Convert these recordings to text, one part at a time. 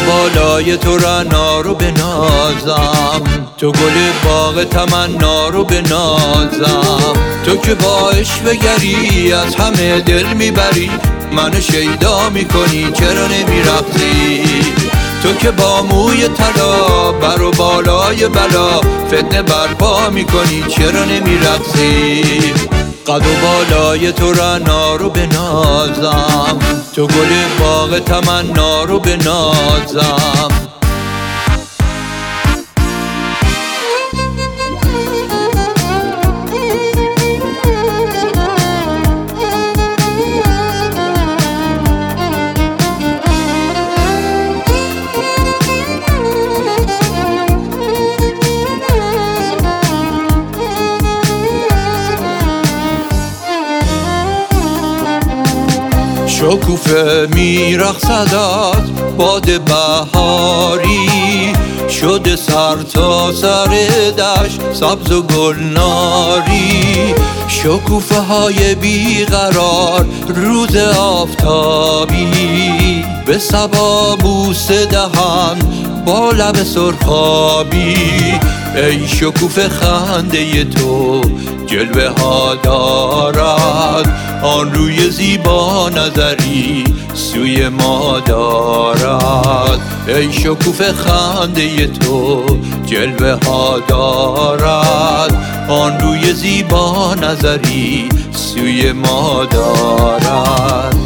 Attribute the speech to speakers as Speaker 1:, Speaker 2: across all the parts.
Speaker 1: بالای تو رعنا رو بنازم، تو گل باغ تمنا رو بنازم. تو که با عشق گری از همه دل میبری، منو شیدا میکنی چرا نمیرقصی؟ تو که با موی طلا بر و بالای بلا فتنه برپا میکنی چرا نمیرقصی؟ قد و بالای تو رعنا رو بنازم، تو گل باغ تمنا رو بنازم. شکوفه میرقصدت باد بهاری، شده سر تا سر دشت سبز و گلناری. شکوفه های بیقرار روز آفتابی، به صبا بوسه دهند با لب سرخابی. ای شکوفه خنده تو جلوه ها دارد، آن روی زیبا نظری سوی ما دارد. ای شکوفه خنده تو جلوه ها دارد، آن روی زیبا نظری سوی ما دارد.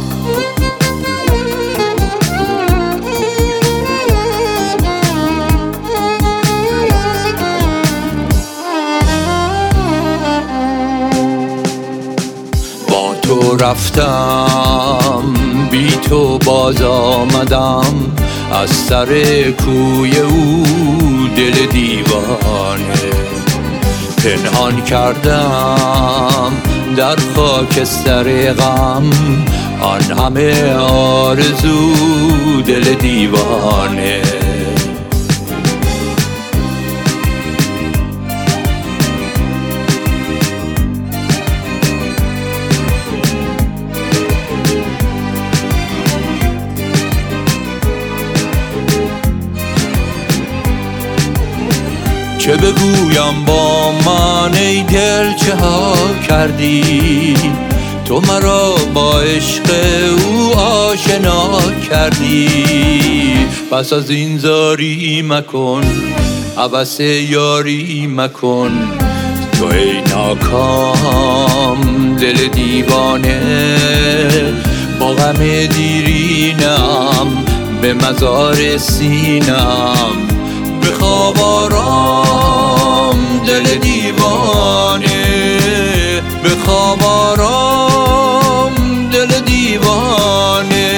Speaker 1: تو رفتم بی تو باز آمدم، از سر کوی او دل دیوانه پنهان کردم در خاکستر غم. آن همه آرزو دل دیوانه. چه بگویم با من ای دل چه ها کردی؟ تو مرا با عشق او آشنا کردی. پس از این زاری مکن، عبث یاری مکن. تو ای ناکام دل دیوانه، با غم دیرینم به مزار سینم. بخواب آرام دل دیوانه، بخواب آرام دل دیوانه.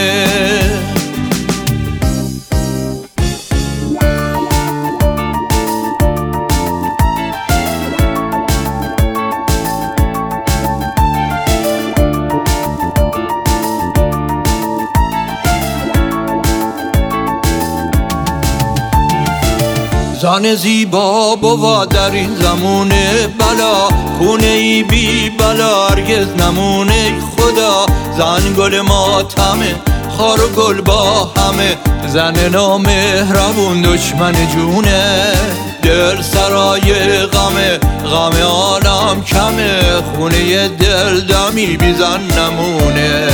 Speaker 1: زن زیبا بود در این زمون بلا، خونه ای بی بلا هرگز نمونه خدا. زن گل ماتمه خار و گل با همه، زن نامهربون دشمن جونه. دل سرای غمه، غم عالم کمه، خونه دل دمی بی زن نمونه.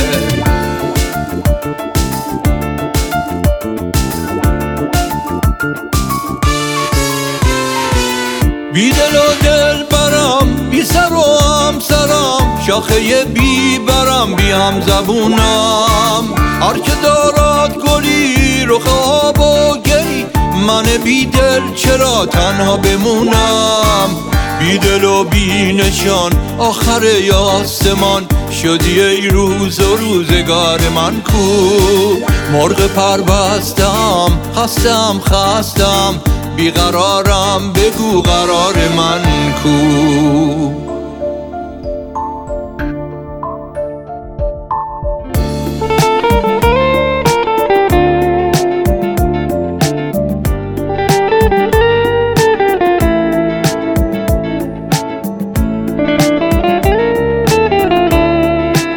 Speaker 1: بی دل و دل برم، بی سر و همسرم، شاخه بی برم بی هم زبونم. هر که دارد گلی رخ آب و گی، من بی دل چرا تنها بمونم؟ بی دل و بی نشان آخر آسمان، شدی ای روز و روزگار من کو. مرغ پر بستم خستم خستم، بیقرارم بگو قرار من کو.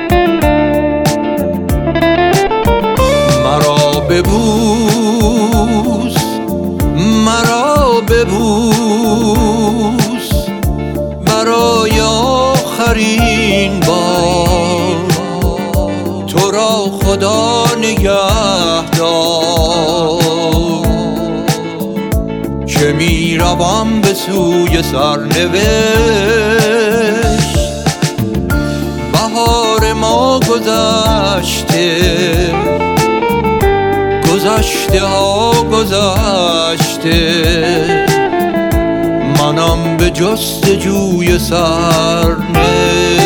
Speaker 1: مرا ببوس آخرین بار تو را خدا نگهدار که می روم به سوی سرنوشت. بهار ما گذشته، گذشته ها گذشته، منم به جستجوی سرنوشت.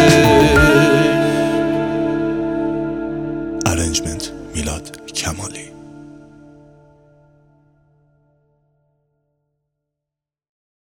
Speaker 2: Arrangement میلاد کمالی.